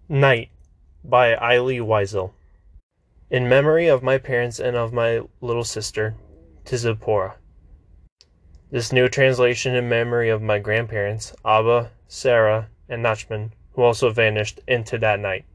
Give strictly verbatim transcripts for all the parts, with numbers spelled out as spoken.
Night by Eily Wiesel. In memory of my parents and of my little sister, Zipporah. This new translation in memory of my grandparents, Abba, Sarah, and Nachman, who also vanished into that night.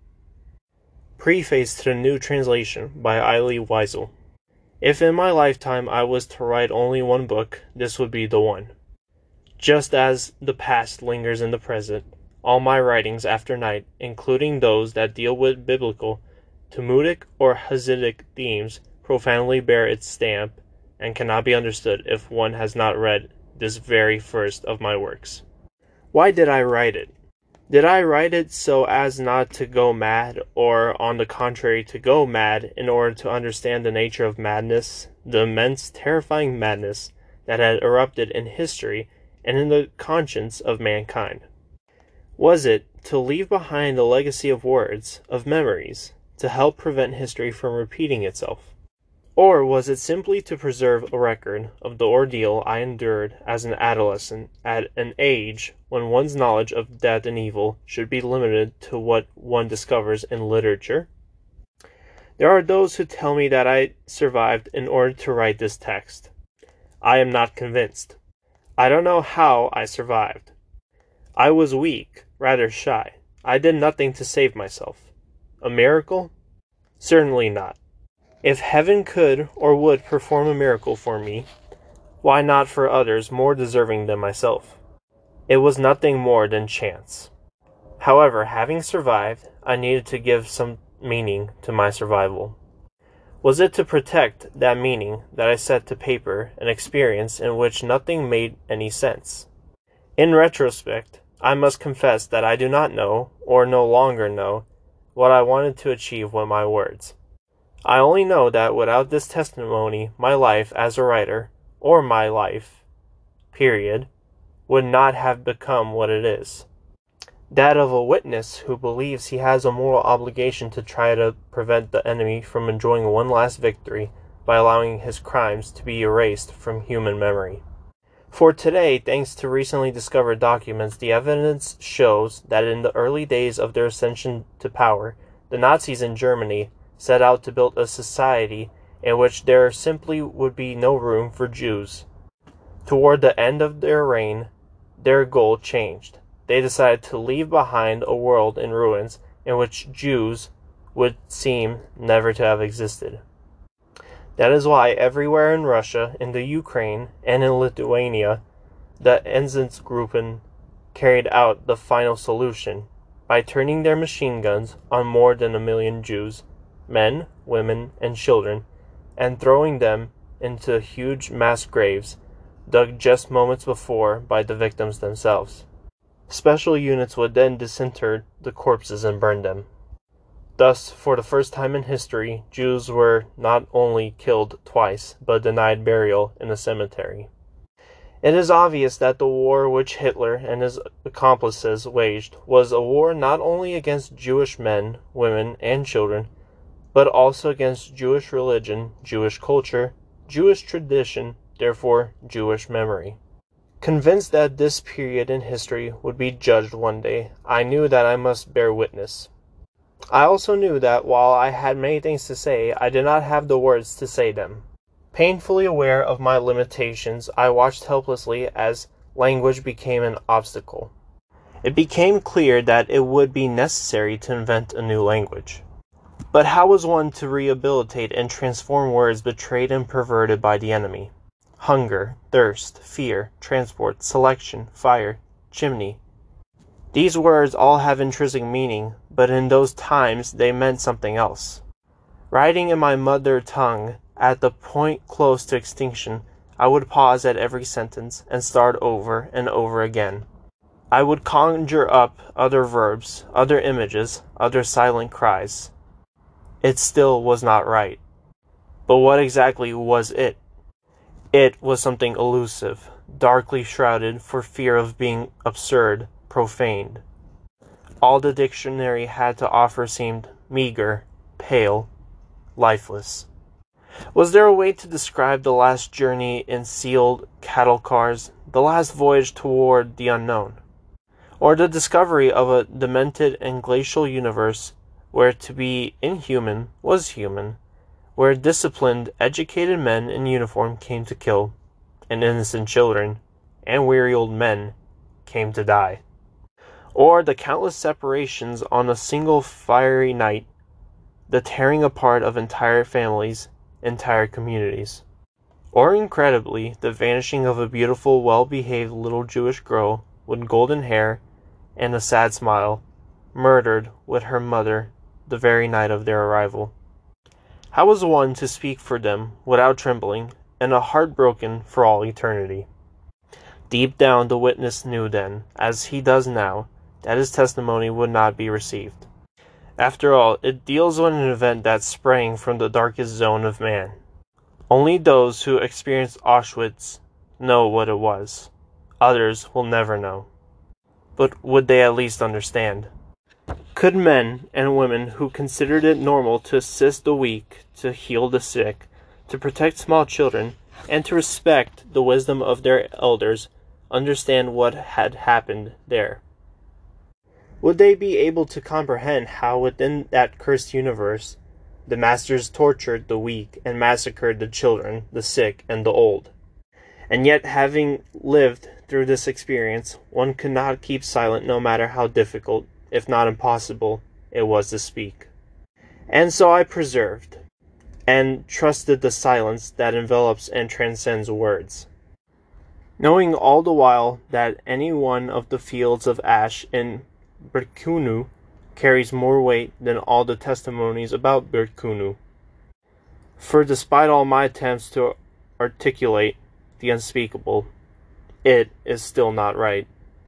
Preface to the new translation by Eily Wiesel. If in my lifetime I was to write only one book, this would be the one. Just as the past lingers in the present, all my writings after night, including those that deal with biblical, Talmudic, or Hasidic themes, profoundly bear its stamp and cannot be understood if one has not read this very first of my works. Why did I write it? Did I write it so as not to go mad, or on the contrary to go mad in order to understand the nature of madness, the immense, terrifying madness that had erupted in history and in the conscience of mankind? Was it to leave behind a legacy of words, of memories, to help prevent history from repeating itself? Or was it simply to preserve a record of the ordeal I endured as an adolescent at an age when one's knowledge of death and evil should be limited to what one discovers in literature? There are those who tell me that I survived in order to write this text. I am not convinced. I don't know how I survived. I was weak, rather shy. I did nothing to save myself. A miracle? Certainly not. If heaven could or would perform a miracle for me, why not for others more deserving than myself? It was nothing more than chance. However, having survived, I needed to give some meaning to my survival. Was it to protect that meaning that I set to paper an experience in which nothing made any sense? In retrospect, I must confess that I do not know, or no longer know, what I wanted to achieve with my words. I only know that without this testimony, my life as a writer, or my life, period, would not have become what it is. That of a witness who believes he has a moral obligation to try to prevent the enemy from enjoying one last victory by allowing his crimes to be erased from human memory. For today, thanks to recently discovered documents, the evidence shows that in the early days of their ascension to power, the Nazis in Germany set out to build a society in which there simply would be no room for Jews. Toward the end of their reign, their goal changed. They decided to leave behind a world in ruins in which Jews would seem never to have existed. That is why everywhere in Russia, in the Ukraine, and in Lithuania, the Einsatzgruppen carried out the final solution by turning their machine guns on more than a million Jews, men, women, and children, and throwing them into huge mass graves dug just moments before by the victims themselves. Special units would then disinter the corpses and burn them. Thus, for the first time in history, Jews were not only killed twice, but denied burial in a cemetery. It is obvious that the war which Hitler and his accomplices waged was a war not only against Jewish men, women, and children, but also against Jewish religion, Jewish culture, Jewish tradition, therefore Jewish memory. Convinced that this period in history would be judged one day, I knew that I must bear witness. I also knew that while I had many things to say, I did not have the words to say them. Painfully aware of my limitations, I watched helplessly as language became an obstacle. It became clear that it would be necessary to invent a new language. But how was one to rehabilitate and transform words betrayed and perverted by the enemy? Hunger, thirst, fear, transport, selection, fire, chimney. These words all have intrinsic meaning, but in those times they meant something else. Writing in my mother tongue, at the point close to extinction, I would pause at every sentence and start over and over again. I would conjure up other verbs, other images, other silent cries. It still was not right. But what exactly was it? It was something elusive, darkly shrouded for fear of being absurd, profaned. All the dictionary had to offer seemed meager, pale, lifeless. Was there a way to describe the last journey in sealed cattle cars, the last voyage toward the unknown? or the discovery of a demented and glacial universe where to be inhuman was human, where disciplined, educated men in uniform came to kill, and innocent children and weary old men came to die, or the countless separations on a single fiery night, the tearing apart of entire families, entire communities, or incredibly, the vanishing of a beautiful, well-behaved little Jewish girl with golden hair and a sad smile, murdered with her mother the very night of their arrival. How was one to speak for them without trembling, and a heart broken for all eternity? Deep down the witness knew then, as he does now, that his testimony would not be received. After all, it deals with an event that sprang from the darkest zone of man. Only those who experienced Auschwitz know what it was. Others will never know. But would they at least understand? Could men and women who considered it normal to assist the weak, to heal the sick, to protect small children, and to respect the wisdom of their elders, understand what had happened there? Would they be able to comprehend how within that cursed universe the masters tortured the weak and massacred the children, the sick, and the old? And yet, having lived through this experience, one could not keep silent no matter how difficult, if not impossible, it was to speak. And so I preserved and trusted the silence that envelops and transcends words, knowing all the while that any one of the fields of ash in Birkunu carries more weight than all the testimonies about Birkunu. For despite all my attempts to articulate the unspeakable, it is still not right.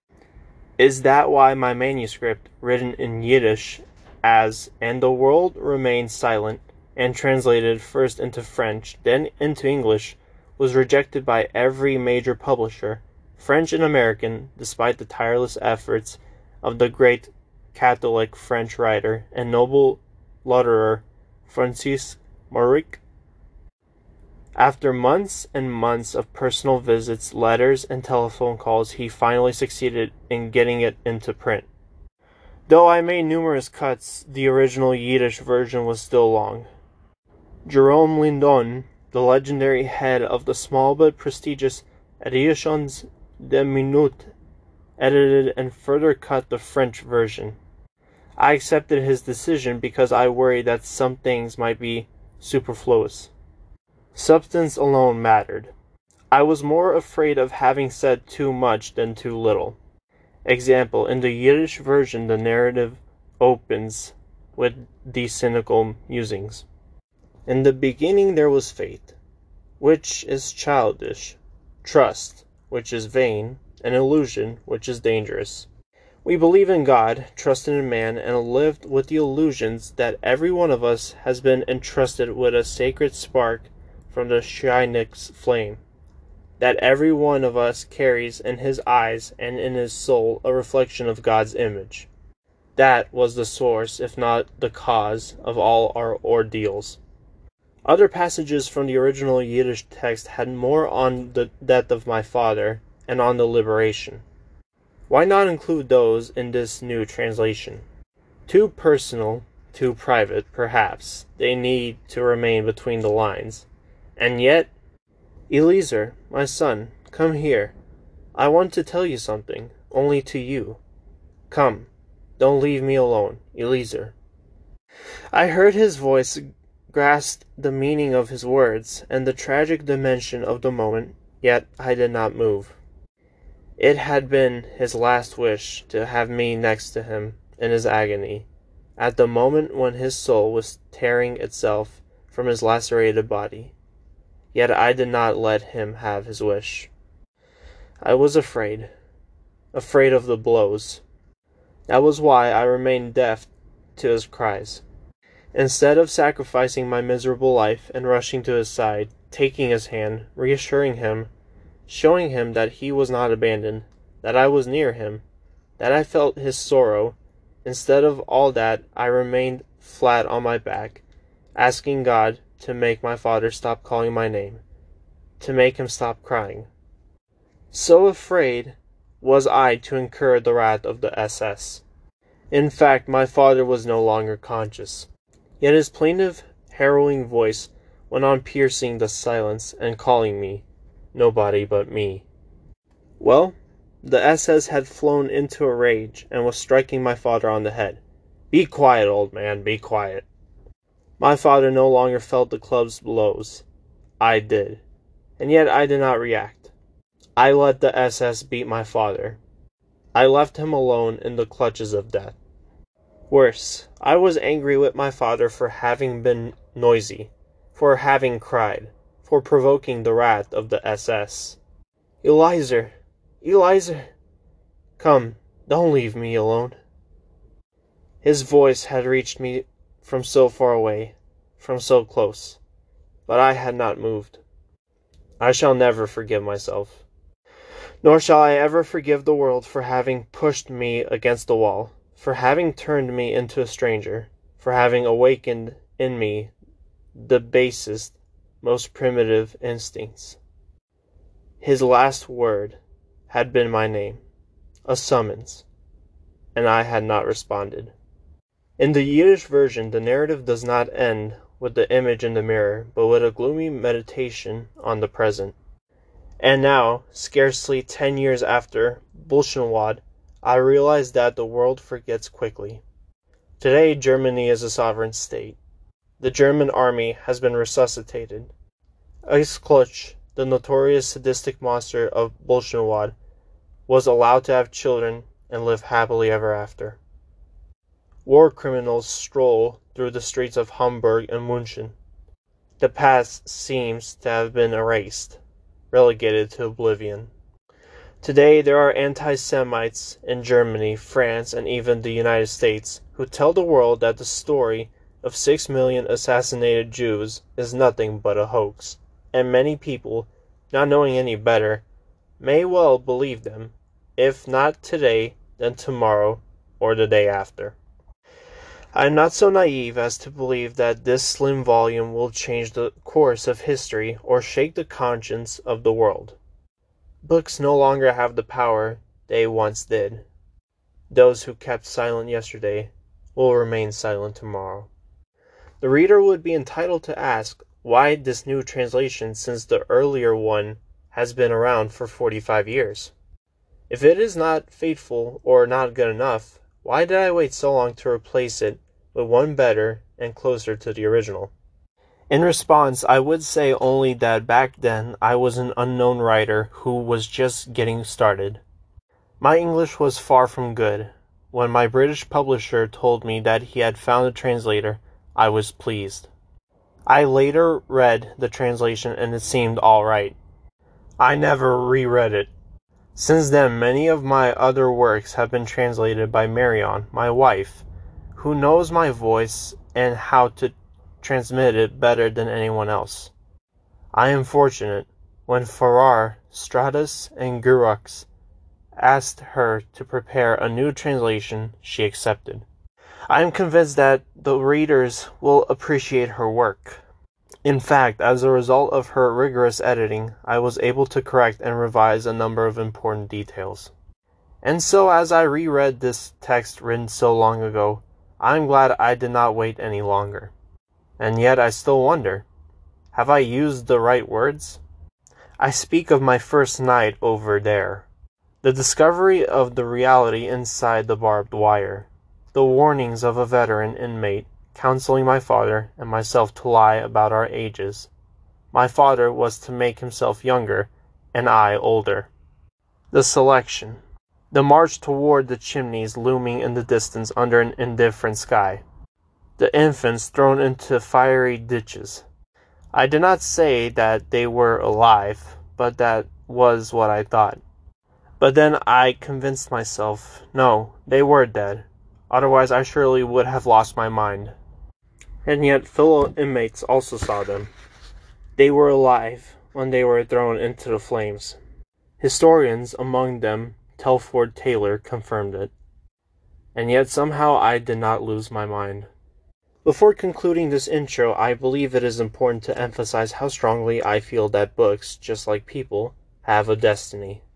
Is that why my manuscript, written in Yiddish as "And the World Remains Silent," and translated first into French, then into English, was rejected by every major publisher, French and American, despite the tireless efforts of the great Catholic French writer and noble loiterer Francis Mauriac? After months and months of personal visits, letters, and telephone calls, he finally succeeded in getting it into print. Though I made numerous cuts, the original Yiddish version was still long. Jerome Lindon, the legendary head of the small but prestigious Editions de Minute, edited and further cut the French version. I accepted his decision because I worried that some things might be superfluous. Substance alone mattered. I was more afraid of having said too much than too little. Example, in the Yiddish version the narrative opens with these cynical musings. In the beginning there was faith, which is childish, trust, which is vain, and illusion, which is dangerous. We believe in God, trusted in man, and lived with the illusions that every one of us has been entrusted with a sacred spark from the Shainik's flame, that every one of us carries in his eyes and in his soul a reflection of God's image. That was the source, if not the cause, of all our ordeals. Other passages from the original Yiddish text had more on the death of my father and on the liberation. Why not include those in this new translation? Too personal, too private, perhaps, they need to remain between the lines. And yet, Eliezer, my son, come here. I want to tell you something, only to you. Come, don't leave me alone, Eliezer. I heard his voice, grasped the meaning of his words, and the tragic dimension of the moment, yet I did not move. It had been his last wish to have me next to him in his agony, at the moment when his soul was tearing itself from his lacerated body. Yet I did not let him have his wish. I was afraid, afraid of the blows. That was why I remained deaf to his cries. Instead of sacrificing my miserable life and rushing to his side, taking his hand, reassuring him, showing him that he was not abandoned, that I was near him, that I felt his sorrow, instead of all that, I remained flat on my back, asking God to make my father stop calling my name, to make him stop crying. So afraid, was I to incur the wrath of the S S. In fact, my father was no longer conscious. Yet his plaintive, harrowing voice went on piercing the silence and calling me, nobody but me. Well, the S S had flown into a rage and was striking my father on the head. "Be quiet, old man, be quiet." My father no longer felt the club's blows. I did. And yet I did not react. I let the S S beat my father. I left him alone in the clutches of death. Worse, I was angry with my father for having been noisy, for having cried, for provoking the wrath of the S S. "Eliezer! Eliezer! Come, don't leave me alone." His voice had reached me from so far away, from so close, but I had not moved. I shall never forgive myself, nor shall I ever forgive the world for having pushed me against the wall, for having turned me into a stranger, for having awakened in me the basest, most primitive instincts. His last word had been my name, a summons, and I had not responded. In the Yiddish version, the narrative does not end with the image in the mirror, but with a gloomy meditation on the present. And now, scarcely ten years after Buchenwald, I realize that the world forgets quickly. Today, Germany is a sovereign state. The German army has been resuscitated. Eiskloch, the notorious sadistic monster of Buchenwald, was allowed to have children and live happily ever after. War criminals stroll through the streets of Hamburg and München. The past seems to have been erased, relegated to oblivion. Today there are anti-Semites in Germany, France, and even the United States who tell the world that the story of six million assassinated Jews is nothing but a hoax, and many people, not knowing any better, may well believe them, if not today, then tomorrow, or the day after. I am not so naive as to believe that this slim volume will change the course of history or shake the conscience of the world. Books no longer have the power they once did. Those who kept silent yesterday will remain silent tomorrow. The reader would be entitled to ask why this new translation, since the earlier one has been around for forty-five years. If it is not faithful or not good enough, why did I wait so long to replace it with one better and closer to the original? In response, I would say only that back then I was an unknown writer who was just getting started. My English was far from good. When my British publisher told me that he had found a translator, I was pleased. I later read the translation and it seemed all right. I never reread it. Since then, many of my other works have been translated by Marion, my wife, who knows my voice and how to transmit it better than anyone else. I am fortunate. When Farrar, Stratus, and Gurux asked her to prepare a new translation, she accepted. I am convinced that the readers will appreciate her work. In fact, as a result of her rigorous editing, I was able to correct and revise a number of important details. And so as I reread this text written so long ago, I am glad I did not wait any longer. And yet I still wonder, have I used the right words? I speak of my first night over there. The discovery of the reality inside the barbed wire. The warnings of a veteran inmate counseling my father and myself to lie about our ages. My father was to make himself younger, and I older. The selection. The march toward the chimneys looming in the distance under an indifferent sky. The infants thrown into fiery ditches. I did not say that they were alive, but that was what I thought. But then I convinced myself, no, they were dead. Otherwise I surely would have lost my mind. And yet fellow inmates also saw them. They were alive when they were thrown into the flames. Historians, among them Telford Taylor, confirmed it. And yet somehow I did not lose my mind. Before concluding this intro, I believe it is important to emphasize how strongly I feel that books, just like people, have a destiny.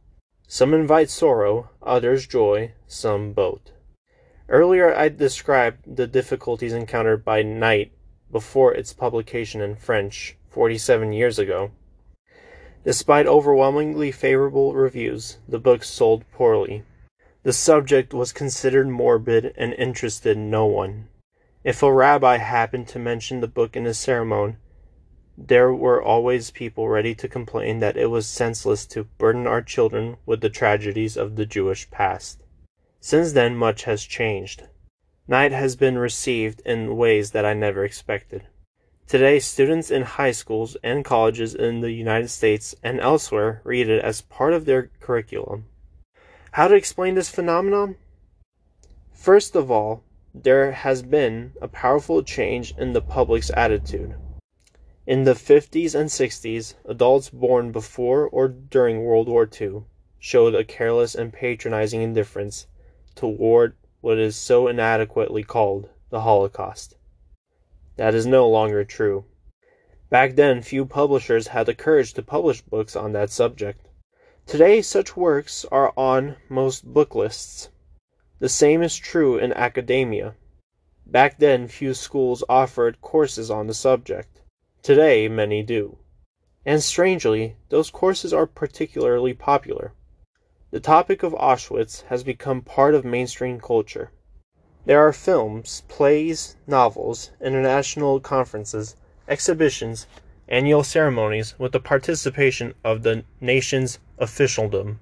Some invite sorrow, others joy, some both. Earlier I described the difficulties encountered by Night before its publication in French forty-seven years ago. Despite overwhelmingly favorable reviews, the book sold poorly. The subject was considered morbid and interested no one. If a rabbi happened to mention the book in a sermon, there were always people ready to complain that it was senseless to burden our children with the tragedies of the Jewish past. Since then, much has changed. Night has been received in ways that I never expected. Today, students in high schools and colleges in the United States and elsewhere read it as part of their curriculum. How to explain this phenomenon? First of all, there has been a powerful change in the public's attitude. In the fifties and sixties, adults born before or during World War Two showed a careless and patronizing indifference toward what is so inadequately called the Holocaust. That is no longer true. Back then, few publishers had the courage to publish books on that subject. Today, such works are on most book lists. The same is true in academia. Back then, few schools offered courses on the subject. Today, many do. And strangely, those courses are particularly popular. The topic of Auschwitz has become part of mainstream culture. There are films, plays, novels, international conferences, exhibitions, annual ceremonies with the participation of the nation's officialdom.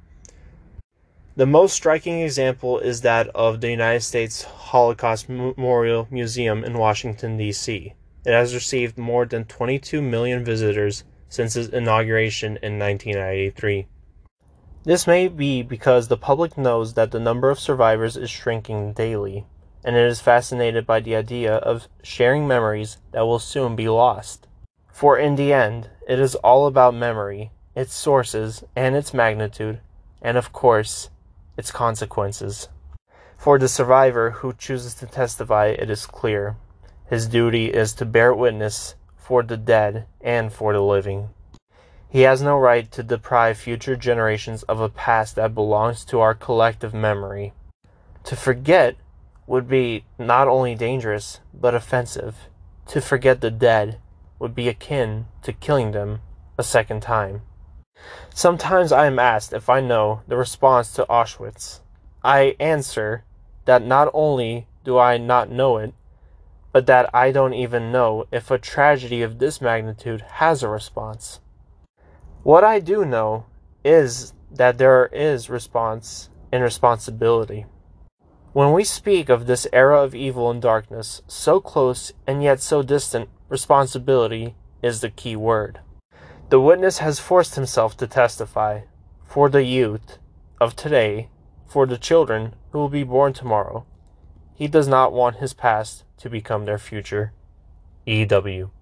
The most striking example is that of the United States Holocaust Memorial Museum in Washington, D C It has received more than twenty-two million visitors since its inauguration in nineteen ninety-three. This may be because the public knows that the number of survivors is shrinking daily, and it is fascinated by the idea of sharing memories that will soon be lost. For in the end, it is all about memory, its sources and its magnitude, and of course, its consequences. For the survivor who chooses to testify, it is clear. His duty is to bear witness for the dead and for the living. He has no right to deprive future generations of a past that belongs to our collective memory. To forget would be not only dangerous, but offensive. To forget the dead would be akin to killing them a second time. Sometimes I am asked if I know the response to Auschwitz. I answer that not only do I not know it, but that I don't even know if a tragedy of this magnitude has a response. What I do know is that there is response and responsibility. When we speak of this era of evil and darkness, so close and yet so distant, responsibility is the key word. The witness has forced himself to testify for the youth of today, for the children who will be born tomorrow. He does not want his past to become their future. E W